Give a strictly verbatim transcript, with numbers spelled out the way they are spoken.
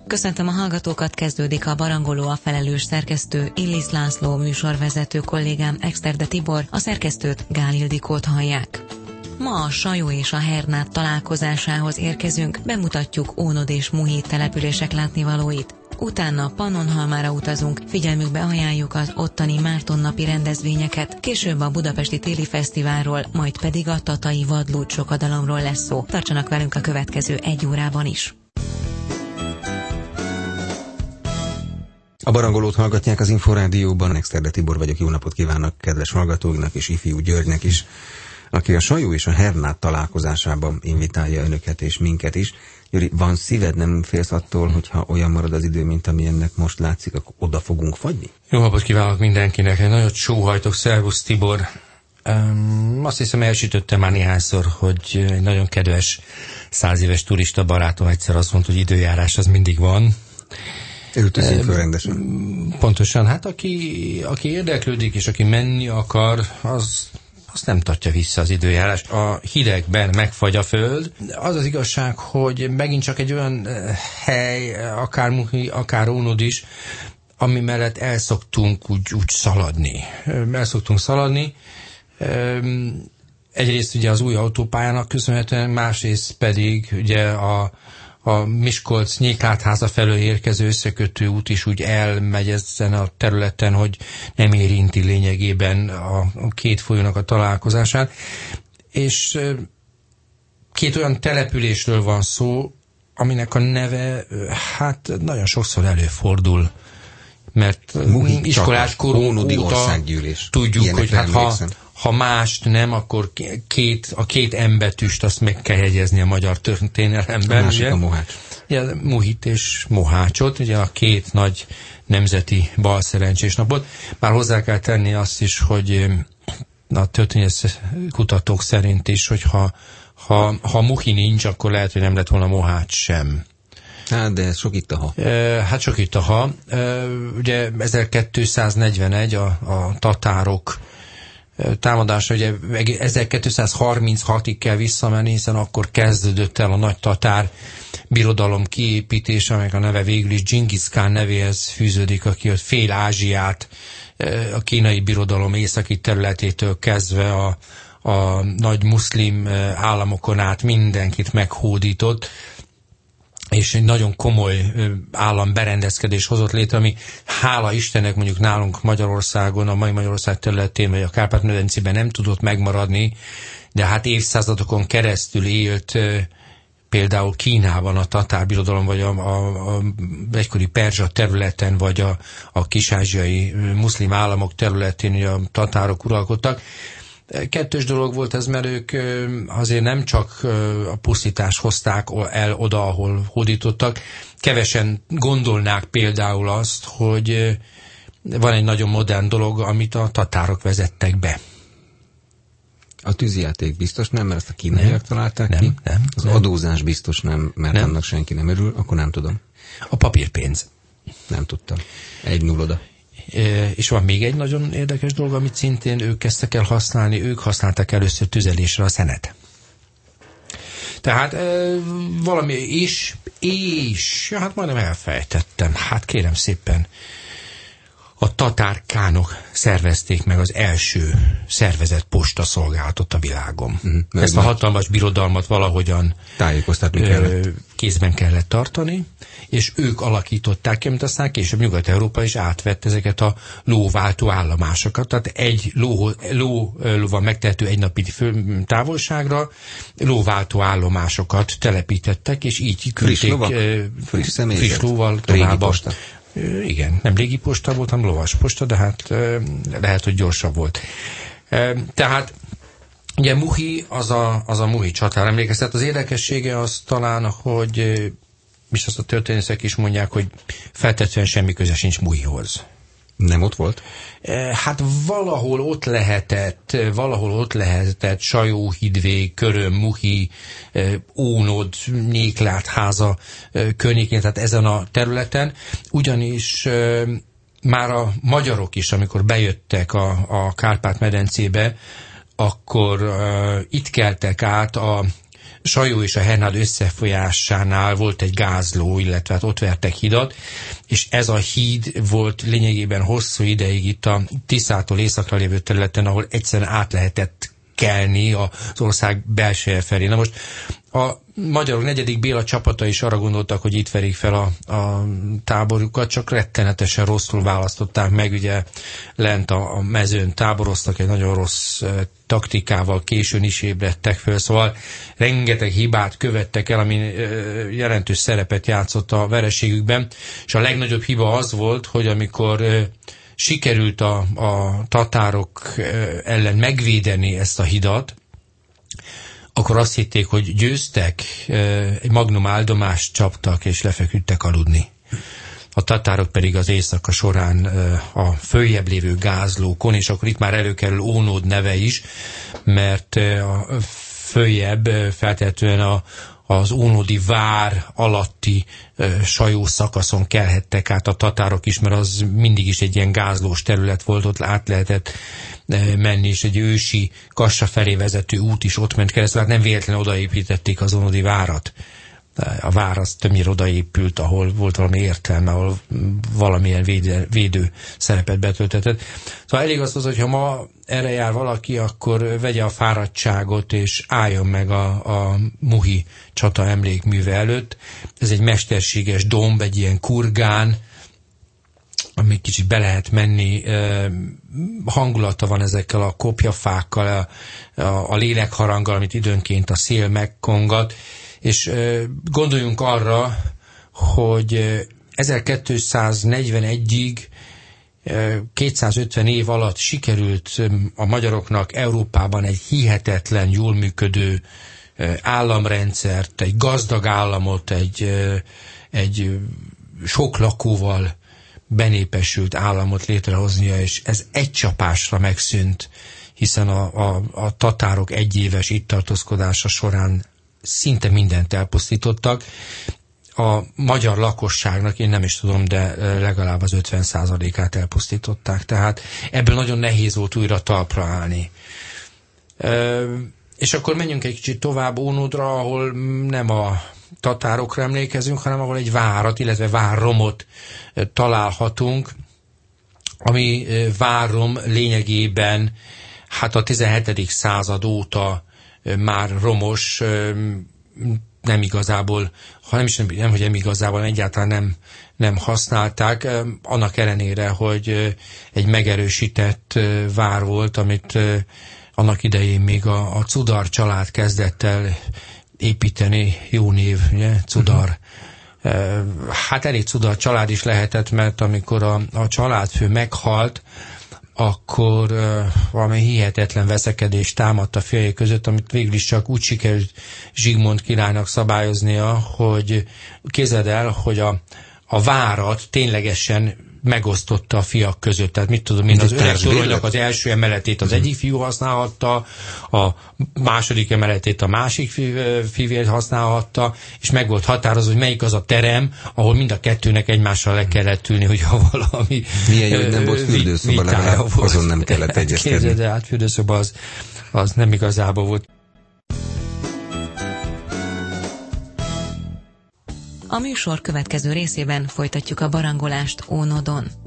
Köszöntöm a hallgatókat, kezdődik a Barangoló, a felelős szerkesztő Illis László, műsorvezető kollégám Exterde Tibor, a szerkesztőt Gál Ildikót hallják. Ma a Sajó és a Hernát találkozásához érkezünk, bemutatjuk Ónod és Muhit települések látnivalóit. Utána Pannonhalmára utazunk, figyelmükbe ajánljuk az ottani Mártonnapi rendezvényeket, később a Budapesti Téli Fesztiválról, majd pedig a tatai vadlúd sokadalomról lesz szó. Tartsanak velünk a következő egy órában is. A Barangolót hallgatják az Inforádióban, Exterde Tibor vagyok, jó napot kívánok kedves hallgatóknak és ifjú Györgynek is, aki a Sajó és a Hernát találkozásában invitálja önöket és minket is. Gyuri, van szíved, nem félsz attól, hogyha olyan marad az idő, mint ami ennek most látszik, akkor oda fogunk fagyni? Jó napot kívánok mindenkinek, egy nagyot sóhajtok, szervusz Tibor. Um, azt hiszem elsütöttem már néhányszor, hogy egy nagyon kedves száz éves turista barátom egyszer azt mondta, hogy időjárás az mindig van. Öltözzünk föl rendesen. Pontosan, hát aki, aki érdeklődik és aki menni akar, az... azt nem tartja vissza az időjárás. A hidegben megfagy a föld. Az az igazság, hogy megint csak egy olyan hely, akár Muhi, akár Ónod is, ami mellett elszoktunk úgy, úgy szaladni. Elszoktunk szaladni. Egyrészt ugye az új autópályának köszönhetően, másrészt pedig ugye a a Miskolc-Nyéklátháza felől érkező összekötő út is úgy elmegy ezen a területen, hogy nem érinti lényegében a, a két folyónak a találkozását. És két olyan településről van szó, aminek a neve hát nagyon sokszor előfordul, mert Muhi, iskolás korunk óta tudjuk, ilyenek, hogy hát ha, ha mást nem, akkor két, a két embetűst azt meg kell jegyezni a magyar történelemben. A másik ugye? A Mohács. Ugye, Muhit és Mohácsot, ugye a két nagy nemzeti balszerencsés napot. Már hozzá kell tenni azt is, hogy a történész kutatók szerint is, hogy ha, ha, ha Muhi nincs, akkor lehet, hogy nem lett volna Mohács sem. Hát, de ez sok itt a ha. Hát sok itt a ha. Ugye ezerkétszáznegyvenegy a, a tatárok támadása, ugye ezerkétszázharminchatig kell visszamenni, hiszen akkor kezdődött el a nagy tatár birodalom kiépítése, amelyek a neve végül is Dzsingisz Kán nevéhez fűződik, aki ott fél Ázsiát, a kínai birodalom északi területétől kezdve a, a nagy muszlim államokon át mindenkit meghódított, és egy nagyon komoly államberendezkedés hozott létre, ami hála Istennek mondjuk nálunk Magyarországon, a mai Magyarország területén, vagy a Kárpát-medencében nem tudott megmaradni, de hát évszázadokon keresztül élt például Kínában a tatár birodalom, vagy a, a, a egykori perzsa területen, vagy a, a kis-ázsiai muszlim államok területén, ugye a tatárok uralkodtak. Kettős dolog volt ez, mert ők azért nem csak a pusztítást hozták el oda, ahol hódítottak. Kevesen gondolnák például azt, hogy van egy nagyon modern dolog, amit a tatárok vezettek be. A tűzijáték biztos nem, mert ezt a kínaiak találták nem, ki. Nem, az nem. Adózás biztos nem, mert nem. Annak senki nem örül, akkor nem tudom. A papírpénz. Nem tudtam. Egy null oda. És van még egy nagyon érdekes dolog, amit szintén ők kezdtek el használni, ők használták először tüzelésre a szenet. Tehát valami is, és, ja, hát majdnem elfejtettem, hát kérem szépen, a tatár kánok szervezték meg az első szervezett postaszolgálatot a világon. Mm, Ezt a hatalmas birodalmat valahogyan tájékoztatni ö, kellett. kézben kellett tartani, és ők alakították ki, amit aztán később Nyugat-Európa is átvett ezeket a lóváltó állomásokat. Tehát egy ló, ló, lóval megtehető egy napi távolságra lóváltó állomásokat telepítettek, és így küldték friss, lova, friss, friss lóval tovább. Igen, nem légiposta volt, hanem lovasposta, de hát lehet, hogy gyorsabb volt. Tehát ugye Muhi az a, az a Muhi csatár emlékeztet. Az érdekessége az talán, hogy és azt a történészek is mondják, hogy feltetően semmi köze sincs Muhihoz. Nem ott volt? Hát valahol ott lehetett, valahol ott lehetett Sajó, Hidvég, Köröm, Muhi, Ónod, Nyéklátháza környékén, tehát ezen a területen, ugyanis már a magyarok is, amikor bejöttek a, a Kárpát-medencébe, akkor itt keltek át a Sajó és a Hernád összefolyásánál volt egy gázló, illetve hát ott vertek hidat, és ez a híd volt lényegében hosszú ideig itt a Tiszától északra lévő területen, ahol egyszerűen át lehetett kelni az ország belseje felé. Na most a magyarok negyedik Béla csapata is arra gondoltak, hogy itt verik fel a, a táborukat, csak rettenetesen rosszul választották meg, ugye lent a, a mezőn táboroztak egy nagyon rossz e, taktikával, későn is ébredtek föl, szóval rengeteg hibát követtek el, ami e, jelentős szerepet játszott a vereségükben, és a legnagyobb hiba az volt, hogy amikor e, sikerült a, a tatárok ellen megvédeni ezt a hidat, akkor azt hitték, hogy győztek, egy magnum áldomást csaptak, és lefeküdtek aludni. A tatárok pedig az éjszaka során a följebb lévő gázlókon, és akkor itt már előkerül Ónód neve is, mert a följebb feltétlenül a az ónodi vár alatti e, sajó szakaszon kelhettek át a tatárok is, mert az mindig is egy ilyen gázlós terület volt, ott át lehetett e, menni, és egy ősi Kassa felé vezető út is ott ment keresztül, hát nem véletlenül odaépítették az ónodi várat. A vár az többnyire odaépült, ahol volt valami értelme, ahol valamilyen védő, védő szerepet betöltetett. Szóval elég az, hogyha ma erre jár valaki, akkor vegye a fáradtságot, és álljon meg a, a Muhi csata emlékműve előtt. Ez egy mesterséges domb, egy ilyen kurgán, ami kicsit be lehet menni, hangulata van ezekkel a kopjafákkal, a, a, a lélekharanggal, amit időnként a szél megkongat, és gondoljunk arra, hogy ezerkétszáznegyvenegyig kétszázötven év alatt sikerült a magyaroknak Európában egy hihetetlen, jól működő államrendszert, egy gazdag államot, egy, egy sok lakóval benépesült államot létrehoznia, és ez egy csapásra megszűnt, hiszen a, a, a tatárok egyéves itt tartózkodása során szinte mindent elpusztítottak. A magyar lakosságnak, én nem is tudom, de legalább az ötven százalékát elpusztították. Tehát ebből nagyon nehéz volt újra talpra állni. E, és akkor menjünk egy kicsit tovább Ónódra, ahol nem a tatárokra emlékezünk, hanem ahol egy várat, illetve várromot találhatunk, ami várrom lényegében hát a tizenhetedik század óta már romos, nem igazából, ha nem is nem, nem hogy nem igazából, egyáltalán nem, nem használták, annak ellenére, hogy egy megerősített vár volt, amit annak idején még a, a Cudar család kezdett el építeni, jó név, ugye? Cudar. Uh-huh. Hát elég Cudar család is lehetett, mert amikor a, a családfő meghalt, akkor uh, valami hihetetlen veszekedés támadt a fiai között, amit végül is csak úgy sikerült Zsigmond királynak szabályoznia, hogy képzeld el, hogy a, a várat ténylegesen megosztotta a fiak között. Tehát mit tudom én, az öreg toronynak az első emeletét az egyik fiú használhatta, a második emeletét a másik fivér használhatta, és meg volt határozva, hogy melyik az a terem, ahol mind a kettőnek egymással le kellett ülni, hogyha valami milyen jó, hogy nem volt fürdőszoba, legalább azon nem kellett egyezkedni. Képzeld el, hát fürdőszoba az, az nem igazából volt. A műsor következő részében folytatjuk a barangolást Ónodon.